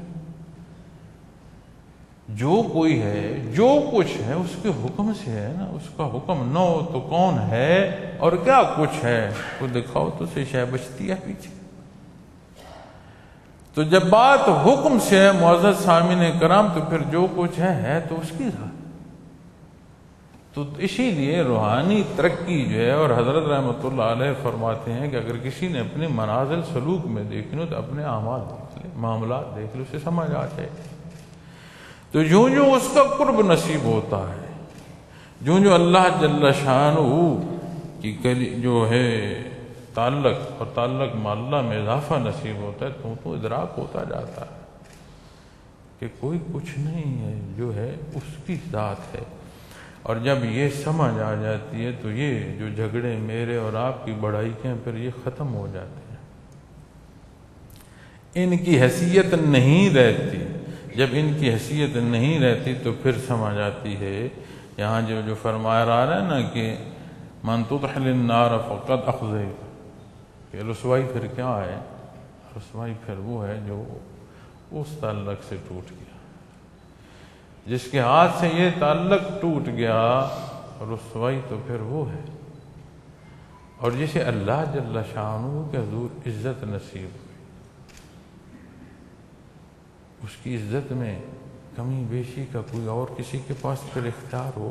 جو کوئی ہے، جو کچھ ہے اس کے حکم سے ہے نا، اس کا حکم نہ ہو تو کون ہے اور کیا کچھ ہے؟ وہ دکھاؤ تو سے شے بچتی ہے پیچھے۔ تو جب بات حکم سے ہے معزز سامعین کرام، تو پھر جو کچھ ہے تو اس کی ذات۔ تو اسی لیے روحانی ترقی جو ہے، اور حضرت رحمۃ اللہ علیہ فرماتے ہیں کہ اگر کسی نے اپنے منازل سلوک میں دیکھنی ہو تو اپنے اعمال دیکھ لے، معاملات دیکھ لے، اسے سمجھ آ جائے۔ تو جو اس کا قرب نصیب ہوتا ہے، جو اللہ جل شانہ کی جو ہے تعلق، اور تعلق مع اللہ میں اضافہ نصیب ہوتا ہے، تو ادراک ہوتا جاتا ہے کہ کوئی کچھ نہیں ہے، جو ہے اس کی ذات ہے۔ اور جب یہ سمجھ آ جاتی ہے تو یہ جو جھگڑے میرے اور آپ کی بڑائی کے ہیں پھر یہ ختم ہو جاتے ہیں، ان کی حیثیت نہیں رہتی۔ جب ان کی حیثیت نہیں رہتی تو پھر سمجھ آتی ہے، یہاں جو فرمایا رہا ہے نا کہ من تدخل النار فقد اخزیت، کہ رسوائی پھر کیا ہے؟ رسوائی پھر وہ ہے جو اس تعلق سے ٹوٹ گیا، جس کے ہاتھ سے یہ تعلق ٹوٹ گیا، رسوائی تو پھر وہ ہے۔ اور جسے اللہ جل شانہ کے حضور عزت نصیب ہوئی، اس کی عزت میں کمی بیشی کا کوئی اور کسی کے پاس پھر اختیار ہو؟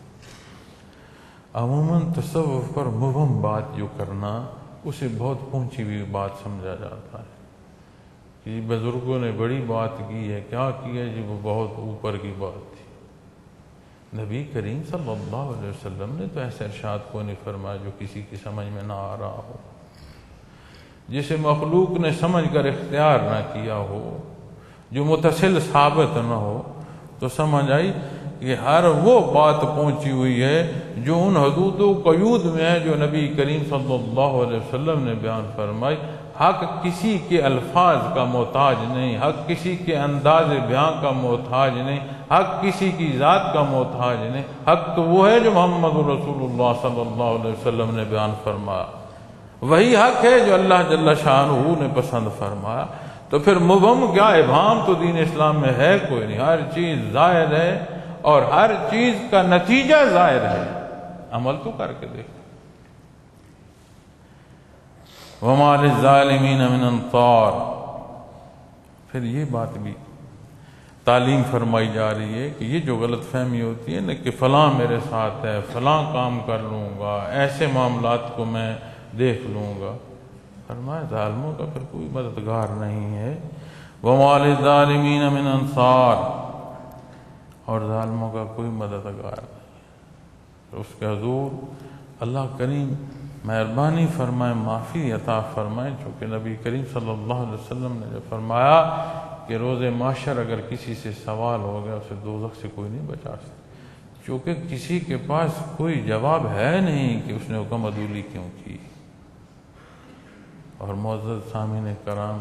عموماً تصوف پر مبہم بات جو کرنا اسے بہت پہنچی ہوئی بات سمجھا جاتا ہے کہ بزرگوں نے بڑی بات کی ہے. کیا کی ہے جی؟ وہ بہت اوپر کی بات تھی. نبی کریم صلی اللہ علیہ وسلم نے تو ایسے ارشاد کو نہیں فرمایا جو کسی کی سمجھ میں نہ آ رہا ہو، جسے مخلوق نے سمجھ کر اختیار نہ کیا ہو، جو متصل ثابت نہ ہو. تو سمجھ آئی کہ ہر وہ بات پہنچی ہوئی ہے جو ان حدود و قیود میں ہے جو نبی کریم صلی اللہ علیہ وسلم نے بیان فرمائی. حق کسی کے الفاظ کا محتاج نہیں، حق کسی کے انداز بیان کا محتاج نہیں، حق کسی کی ذات کا محتاج نہیں. حق تو وہ ہے جو محمد رسول اللہ صلی اللہ علیہ وسلم نے بیان فرمایا. وہی حق ہے جو اللہ جل شانہ نے پسند فرمایا. تو پھر مبہم کیا ابہام تو دین اسلام میں ہے کوئی نہیں. ہر چیز ظاہر ہے اور ہر چیز کا نتیجہ ظاہر ہے. عمل تو کر کے دیکھ. وَمَا لِلظَّالِمِينَ مِنْ أَنصَارٍ. پھر یہ بات بھی تعلیم فرمائی جا رہی ہے کہ یہ جو غلط فہمی ہوتی ہے نا کہ فلاں میرے ساتھ ہے، فلاں کام کر لوں گا، ایسے معاملات کو میں دیکھ لوں گا. فرمایا ظالموں کا پھر کوئی مددگار نہیں ہے. وَمَا لِلظَّالِمِينَ مِنْ أَنصَارٍ. اور ظالموں کا کوئی مددگار نہیں. اس کے حضور اللہ کریم مہربانی فرمائے، معافی عطا فرمائے. چونکہ نبی کریم صلی اللہ علیہ وسلم نے جو فرمایا کہ روز محشر اگر کسی سے سوال ہو گیا اسے دوزخ سے کوئی نہیں بچا سکتا. چونکہ کسی کے پاس کوئی جواب ہے نہیں کہ اس نے حکم عدولی کیوں کی. اور معزز سامعین کرام،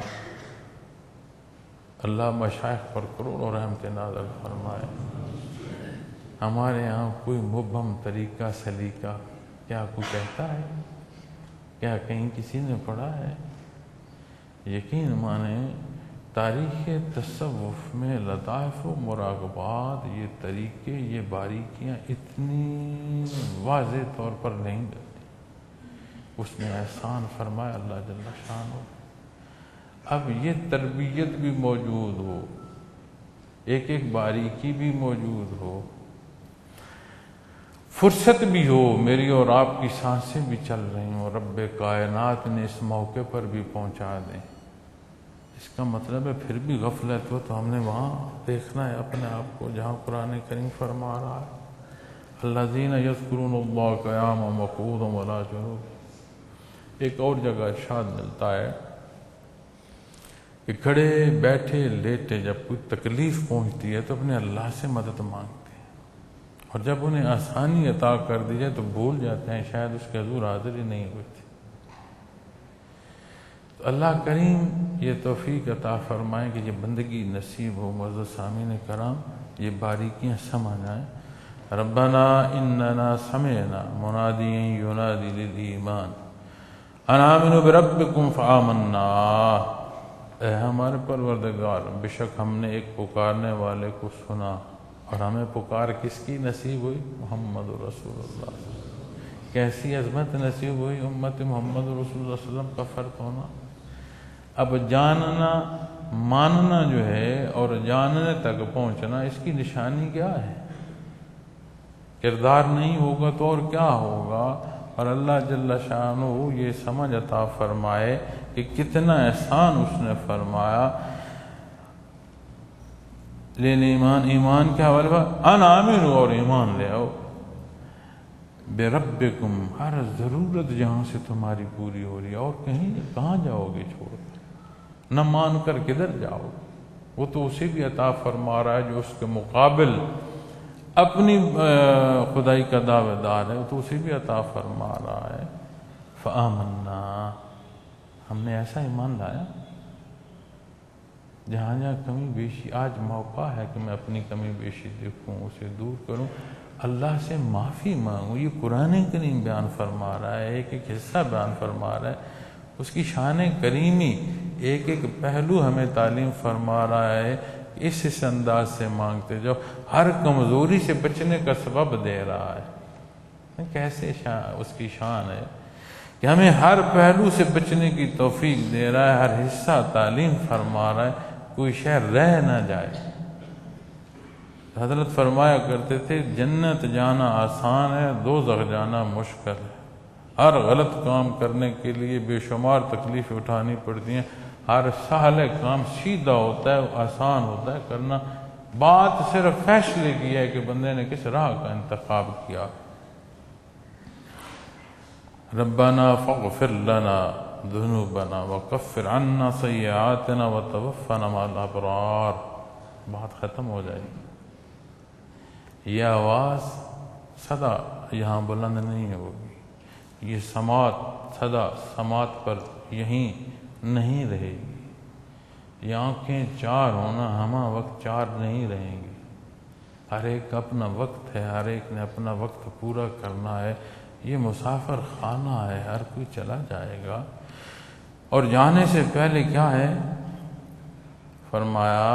اللہ مشائخ پر کروڑوں رحمت نازل فرمائے. ہمارے ہاں کوئی مبہم طریقہ سلیقہ کیا کوئی کہتا ہے؟ کیا کہیں کسی نے پڑھا ہے؟ یقین مانیں تاریخ تصوف میں لطائف و مراقبات، یہ طریقے، یہ باریکیاں اتنی واضح طور پر نہیں ملتی. اس نے احسان فرمایا اللہ جل شانہ. اب یہ تربیت بھی موجود ہو، ایک ایک باریکی بھی موجود ہو، فرصت بھی ہو، میری اور آپ کی سانسیں بھی چل رہی ہوں، رب کائنات نے اس موقع پر بھی پہنچا دیں. اس کا مطلب ہے پھر بھی غفلت ہو تو ہم نے وہاں دیکھنا ہے اپنے آپ کو جہاں قرآن کریم فرما رہا ہے الذین یذکرون اللہ قیاما وقعودا وعلی جنوبہم. ایک اور جگہ ارشاد ملتا ہے کہ کھڑے بیٹھے لیٹے جب کوئی تکلیف پہنچتی ہے تو اپنے اللہ سے مدد مانگتے ہیں، اور جب انہیں آسانی عطا کر دی جائے تو بھول جاتے ہیں شاید اس کے حضور حاضر ہی نہیں ہوئی تھی. تو اللہ کریم یہ توفیق عطا فرمائے کہ یہ بندگی نصیب ہو. معزز سامعین کرام، یہ باریکیاں سمجھ آئیں. ربنا اننا سمعنا منادیا ینادی للایمان ان آمنوا بربکم فآمنا. اے ہمارے پروردگار، بے شک ہم نے ایک پکارنے والے کو سنا، اور ہمیں پکار کس کی نصیب ہوئی؟ محمد رسول اللہ. کیسی عظمت نصیب ہوئی امت محمد رسول اللہ صلی اللہ علیہ وسلم کا فرق ہونا. اب جاننا ماننا جو ہے اور جاننے تک پہنچنا، اس کی نشانی کیا ہے؟ کردار نہیں ہوگا تو اور کیا ہوگا؟ اور اللہ جل شانہ یہ سمجھ عطا فرمائے کہ کتنا احسان اس نے فرمایا. ایمان، ایمان کے حوالے پر ان آمنوا، اور ایمان لے آؤ، بربکم، ہر ضرورت جہاں سے تمہاری پوری ہو رہی ہے، اور کہاں جاؤ گے چھوڑ کر؟ نہ مان کر کدھر جاؤ؟ وہ تو اسے بھی عطا فرما رہا ہے جو اس کے مقابل اپنی خدائی کا دعوے دار ہے، وہ تو اسے بھی عطا فرما رہا ہے. فآمنا، ہم نے ایسا ایمان لایا جہاں جہاں کمی بیشی. آج موقع ہے کہ میں اپنی کمی بیشی دیکھوں، اسے دور کروں، اللہ سے معافی مانگوں. یہ قرآن کریم بیان فرما رہا ہے، ایک ایک حصہ بیان فرما رہا ہے. اس کی شان کریمی ایک ایک پہلو ہمیں تعلیم فرما رہا ہے. اس انداز سے مانگتے جو ہر کمزوری سے بچنے کا سبب دے رہا ہے. کیسے اس کی شان ہے کہ ہمیں ہر پہلو سے بچنے کی توفیق دے رہا ہے، ہر حصہ تعلیم فرما رہا ہے. کوئی شے رہ نہ جائے۔ حضرت فرمایا کرتے تھے جنت جانا آسان ہے، دوزخ جانا مشکل ہے۔ ہر غلط کام کرنے کے لیے بے شمار تکلیف اٹھانی پڑتی ہیں، ہر سہل کام سیدھا ہوتا ہے، آسان ہوتا ہے کرنا۔ بات صرف فیصلے کی ہے کہ بندے نے کس راہ کا انتخاب کیا۔ ربنا فاغفر لنا ذنوبنا وکفر عنا سیئاتنا وتوفنا مع الابرار۔ بات ختم ہو جائے گی، یہ آواز صدا یہاں بلند نہیں ہوگی، یہ سماعت صدا سماعت پر یہیں نہیں رہے گی، یہ آنکھیں چار ہونا ہمہ وقت چار نہیں رہیں گی۔ ہر ایک اپنا وقت ہے، ہر ایک نے اپنا وقت پورا کرنا ہے۔ یہ مسافر خانہ ہے، ہر کوئی چلا جائے گا۔ اور جانے سے پہلے کیا ہے؟ فرمایا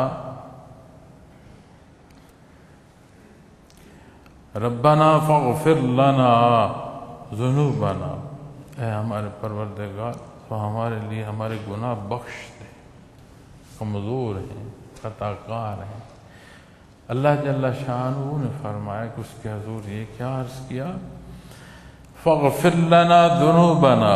ربنا فاغفر لنا ذنوبنا، اے ہمارے پروردگار تو ہمارے لیے ہمارے گناہ بخش دے، کمزور ہیں، خطا کار ہیں۔ اللہ جل شانہ نے فرمایا کہ اس کے حضور یہ کیا عرض کیا؟ فاغفر لنا ذنوبنا۔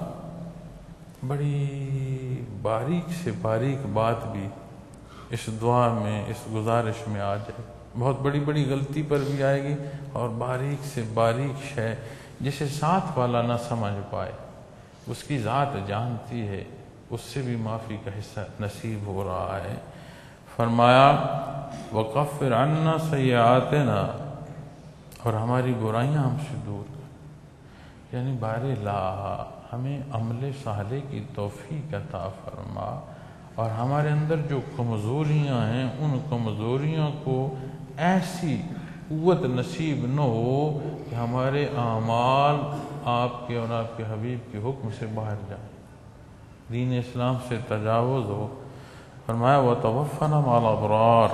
بڑی باریک سے باریک بات بھی اس دعا میں، اس گزارش میں آ جائے، بہت بڑی بڑی غلطی پر بھی آئے گی، اور باریک سے باریک شے جسے ساتھ والا نہ سمجھ پائے، اس کی ذات جانتی ہے، اس سے بھی معافی کا حصہ نصیب ہو رہا ہے۔ فرمایا وَكَفِّرْ عَنَّا سَيِّئَاتِنَا، اور ہماری برائیاں ہم سے دور کر، یعنی بار الہ ہمیں عمل صالح کی توفیق عطا فرما، اور ہمارے اندر جو کمزوریاں ہیں ان کمزوریوں کو ایسی قوت نصیب نہ ہو کہ ہمارے اعمال آپ کے اور آپ کے حبیب کے حکم سے باہر جائیں، دین اسلام سے تجاوز ہو۔ فرمایا وَتَوَفَّنَا مَعَ الْأَبْرَارِ۔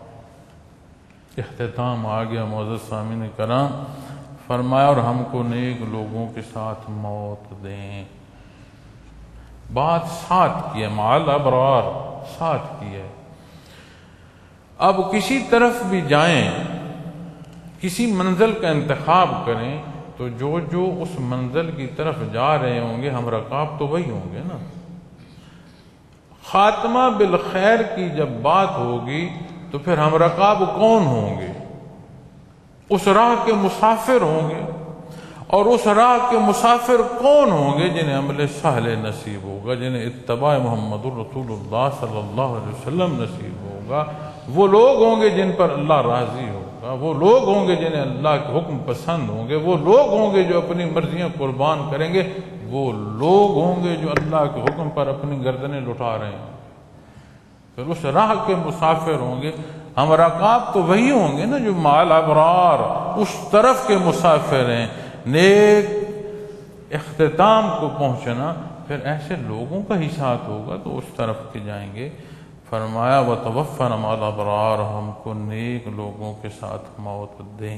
اختتام آ گیا معزز سامعین کرام۔ فرمایا اور ہم کو نیک لوگوں کے ساتھ موت دیں۔ بات ساتھ کی ہے، مع الابرار ساتھ کی ہے۔ اب کسی طرف بھی جائیں، کسی منزل کا انتخاب کریں تو جو جو اس منزل کی طرف جا رہے ہوں گے ہم رکاب تو وہی ہوں گے نا۔ خاتمہ بالخیر کی جب بات ہوگی تو پھر ہم رکاب کون ہوں گے؟ اس راہ کے مسافر ہوں گے، اور اس راہ کے مسافر کون ہوں گے؟ جنہیں عمل صالح نصیب ہوگا، جنہیں اتباع محمد الرسول اللہ صلی اللہ علیہ وسلم نصیب ہوگا۔ وہ لوگ ہوں گے جن پر اللہ راضی ہوگا، وہ لوگ ہوں گے جنہیں اللہ کے حکم پسند ہوں گے، وہ لوگ ہوں گے جو اپنی مرضیاں قربان کریں گے، وہ لوگ ہوں گے جو اللہ کے حکم پر اپنی گردنیں لٹا رہے ہیں۔ پھر اس راہ کے مسافر ہوں گے، ہم رکاب تو وہی ہوں گے نا جو مع الابرار اس طرف کے مسافر ہیں۔ نیک اختتام کو پہنچنا پھر ایسے لوگوں کا ہی ساتھ ہوگا تو اس طرف کے جائیں گے۔ فرمایا وَتَوَفَّنَا مَعَ الْأَبْرَارِ، ہم کو نیک لوگوں کے ساتھ موت دیں۔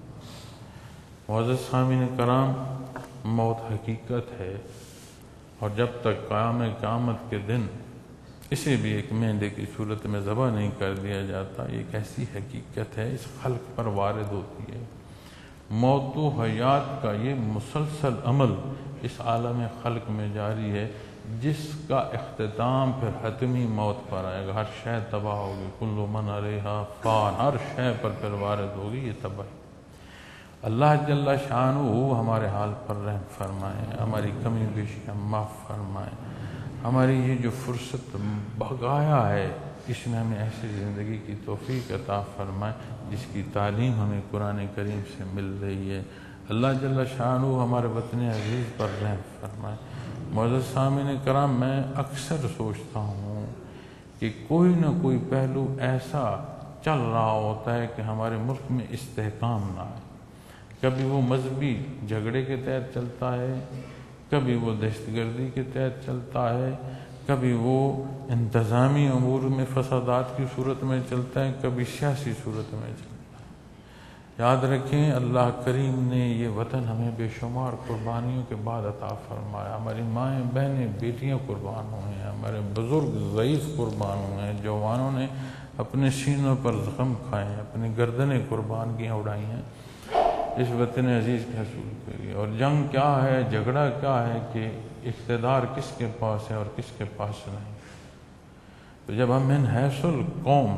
معزز سامعین کرام، موت حقیقت ہے، اور جب تک قیامت کے دن اسے بھی ایک مینڈے کی صورت میں ذبح نہیں کر دیا جاتا، یہ ایک ایسی حقیقت ہے اس خلق پر وارد ہوتی ہے۔ موت و حیات کا یہ مسلسل عمل اس عالم خلق میں جاری ہے، جس کا اختتام پھر حتمی موت پر آئے گا۔ ہر شے تباہ ہوگی، کل من علیہا فان، ہر شے پر پھر وارد ہوگی یہ تباہی۔ اللہ جل شانہ ہمارے حال پر رحم فرمائیں، ہماری کمی بیشیاں معاف فرمائیں، ہماری یہ جو فرصت بقایا ہے اس میں ہمیں ایسی زندگی کی توفیق عطا فرمائیں جس کی تعلیم ہمیں قرآن کریم سے مل رہی ہے۔ اللہ جل شانہ ہمارے وطن عزیز پر رحم فرمائیں۔ معزز سامعین کرام، میں اکثر سوچتا ہوں کہ کوئی نہ کوئی پہلو ایسا چل رہا ہوتا ہے کہ ہمارے ملک میں استحکام نہ آئے۔ کبھی وہ مذہبی جھگڑے کے تحت چلتا ہے، کبھی وہ دہشت گردی کے تحت چلتا ہے، کبھی وہ انتظامی امور میں فسادات کی صورت میں چلتا ہے، کبھی سیاسی صورت میں چلتا ہے۔ یاد رکھیں اللہ کریم نے یہ وطن ہمیں بے شمار قربانیوں کے بعد عطا فرمایا. ہماری مائیں بہنیں بیٹیاں قربان ہوئے ہیں، ہمارے بزرگ ضعیف قربان ہوئے ہیں، جوانوں نے اپنے سینوں پر زخم کھائے ہیں، اپنی گردنیں قربانیاں اڑائی ہیں اس وطن عزیز کے حصول کے لیے. اور جنگ کیا ہے، جھگڑا کیا ہے کہ اقتدار کس کے پاس ہے اور کس کے پاس نہیں. تو جب ہم من حیث القوم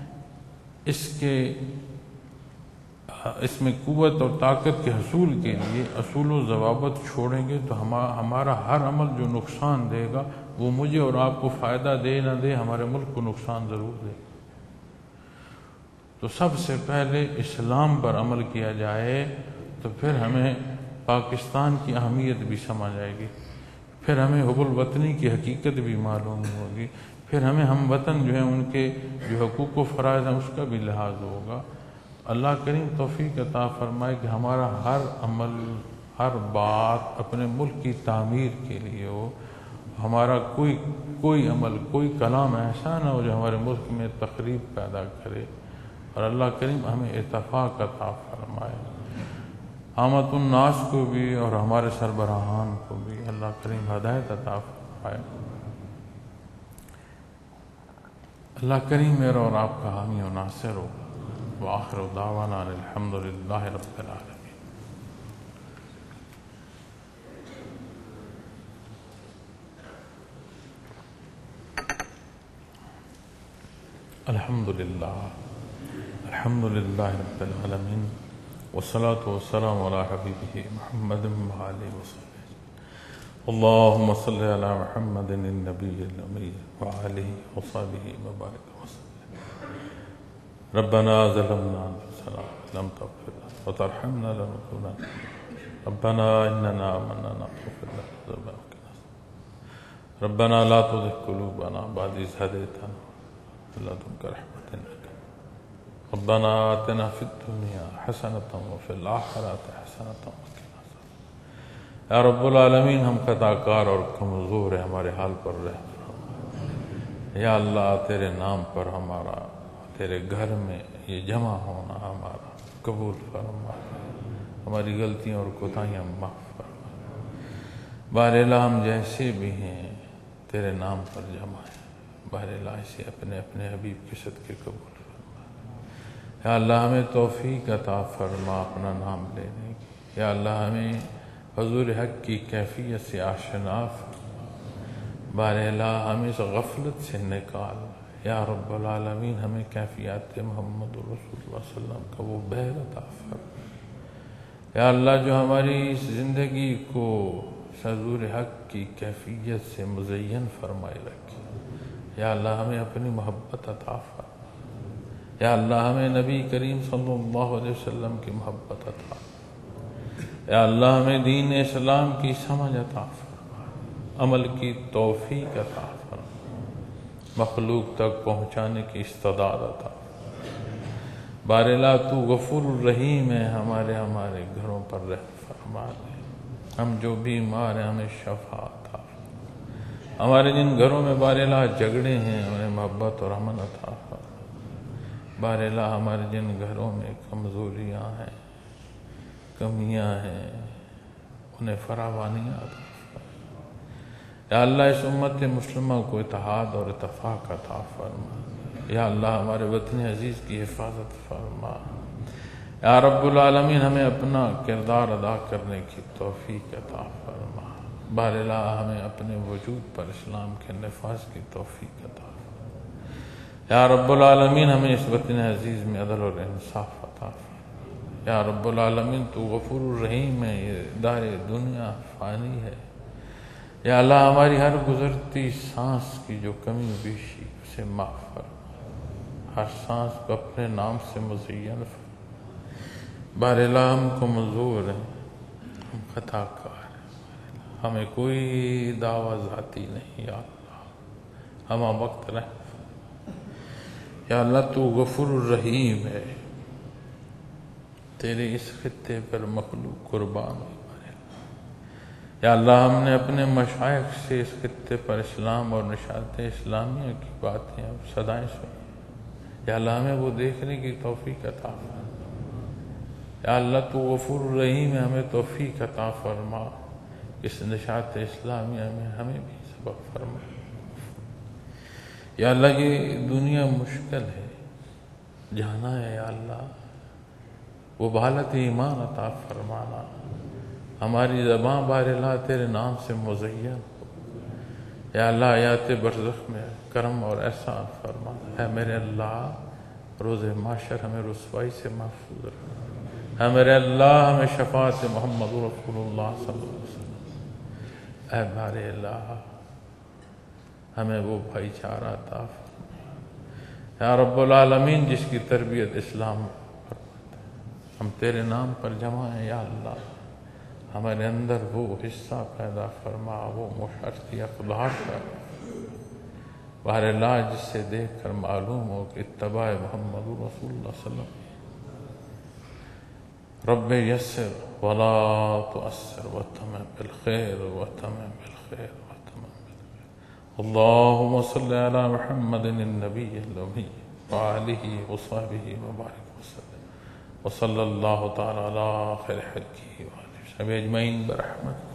اس میں قوت اور طاقت کے حصول کے لیے اصول و ضوابط چھوڑیں گے تو ہمارا ہر عمل جو نقصان دے گا وہ مجھے اور آپ کو فائدہ دے نہ دے ہمارے ملک کو نقصان ضرور دے. تو سب سے پہلے اسلام پر عمل کیا جائے تو پھر ہمیں پاکستان کی اہمیت بھی سمجھ آئے گی، پھر ہمیں حب الوطنی کی حقیقت بھی معلوم ہوگی، پھر ہمیں ہم وطن جو ہیں ان کے جو حقوق و فرائض ہیں اس کا بھی لحاظ ہوگا. اللہ کریم توفیق عطا فرمائے کہ ہمارا ہر عمل، ہر بات اپنے ملک کی تعمیر کے لیے ہو. ہمارا کوئی عمل، کوئی کلام ایسا نہ ہو جو ہمارے ملک میں تقریب پیدا کرے. اور اللہ کریم ہمیں اتفاق عطا فرمائے. عامت الناس کو بھی اور ہمارے سربراہان کو بھی اللہ کریم ہدایت عطا فرمائے. اللہ کریم میرا اور آپ کا حامی و ناصر ہو. وآخر دعوانا الحمد للہ رب العالمین. الحمد للہ رب العالمین والصلاة والسلام علی حبیبہ محمد وآلہ وصحبہ. اللہم صل علی محمد النبی الامی وآلہ وصحبہ وبارک وسلم. ربنا ظلمنا انفسنا لم تغفر لنا وترحمنا لنكونن. ربنا اننا آمنا فاغفر لنا ذنوبنا وقنا عذاب. ربنا لا تزغ قلوبنا بعد إذ هديتنا وهب لنا من لدنك رحمة إنك. ربنا آتنا في الدنيا حسنة وفي الآخرة حسنة وقنا عذاب. یا رب العالمین ہم خطا کار اور کمزور ہیں، ہمارے حال پر رحم فرما. یا اللہ تیرے نام پر ہمارا تیرے گھر میں یہ جمع ہونا ہمارا قبول فرما. ہماری غلطیاں اور کوتاہیاں معاف فرما. بہرحال ہم جیسے بھی ہیں تیرے نام پر جمع ہیں، بہرحال اسے اپنے اپنے حبیب کے صدقے قبول فرما. یا اللہ ہمیں توفیق عطا فرما اپنا نام لینے کی. یا اللہ ہمیں حضور حق کی کیفیت سے آشنا فرما. بہرحال ہمیں اس غفلت سے نکال. یا رب العالمین ہمیں کیفیات محمد رسول اللہ صلی اللہ علیہ وسلم کا وہ بہر عطا فرما. یا اللہ جو ہماری اس زندگی کو حضور حق کی کیفیت سے مزین فرمائے رکھے. یا اللہ ہمیں اپنی محبت عطا فرما. یا اللہ ہمیں نبی کریم صلی اللہ علیہ وسلم کی محبت عطا فرما. یا اللہ ہمیں دین اسلام کی سمجھ عطا فرما، عمل کی توفیق عطا فرما، مخلوق تک پہنچانے کی استعداد عطا. بہرحال تو غفور الرحیم ہے، ہمارے گھروں پر رحم فرما دے. ہم جو بیمار ہیں ہمیں شفا عطا فرما. ہمارے جن گھروں میں بہرحال جھگڑے ہیں انہیں محبت اور امن عطا فرما. بہرحال ہمارے جن گھروں میں کمزوریاں ہیں، کمیاں ہیں، انہیں فراوانیاں عطا. یا اللہ اس امت مسلمہ کو اتحاد اور اتفاق عطا فرما. یا اللہ ہمارے وطن عزیز کی حفاظت فرما. یا رب العالمین ہمیں اپنا کردار ادا کرنے کی توفیق عطا فرما. بہرحال ہمیں اپنے وجود پر اسلام کے نفاذ کی توفیق عطا فرما. یا رب العالمین ہمیں اس وطن عزیز میں عدل اور انصاف عطا فرما. یا رب العالمین تو غفور الرحیم ہے، یہ دار دنیا فانی ہے. یا اللہ ہماری ہر گزرتی سانس کی جو کمی بیشی اسے معاف فرما. ہر سانس کو اپنے نام سے مزین فرما. بہرحال ہم کو منظور ہیں، ہم خطا کار ہیں، ہمیں کوئی دعویٰ ذاتی نہیں. یا اللہ ہم وقت رحم فرما. یا اللہ تو غفور الرحیم ہے، تیرے اس خطے پر مخلوق قربان ہو. یا اللہ ہم نے اپنے مشائخ سے اس خطے پر اسلام اور نشاط اسلامیہ کی باتیں اور صدائیں سنی. یا اللہ ہمیں وہ دیکھنے کی توفیق عطا فرما. یا اللہ تو غفور الرحیم ہے، ہمیں توفیق عطا فرما، اس نشاط اسلامیہ میں ہمیں بھی سبق فرما۔ یا اللہ یہ دنیا مشکل ہے، جانا ہے یا اللہ، وہ بحالت ایمان عطا فرمانا، ہماری زبان بار اللہ تیرے نام سے مزین ہو۔ یا اللہ حیات برزخ میں کرم اور احسان فرما، اے میرے اللہ روز محشر ہمیں رسوائی سے محفوظ رکھ، اے میرے اللہ ہمیں شفاعت محمد رسول اللہ صلی اللہ علیہ وسلم، اے میرے اللہ ہمیں وہ بھائی چارہ عطا فرما۔ یا رب العالمین جس کی تربیت اسلام فرماتا ہے، ہم تیرے نام پر جمع ہیں، یا اللہ ہمارے اندر وہ حصہ پیدا فرما، وہ مشرتی اقدار کا بہر اللہ جس سے دیکھ کر معلوم ہو کہ اتباع محمد رسول اللہ صلی اللہ علیہ وسلم۔ رب یسر ولا تؤثر وتمم بالخیر وتمم بالخیر وتمم بالخیر۔ اللہم صل علی محمد النبی الامی وآلہ وصحبہ وبارک وسلم، وصلی اللہ تعالی علی خیر خلقہ وآلہ اجمعین برحمتک۔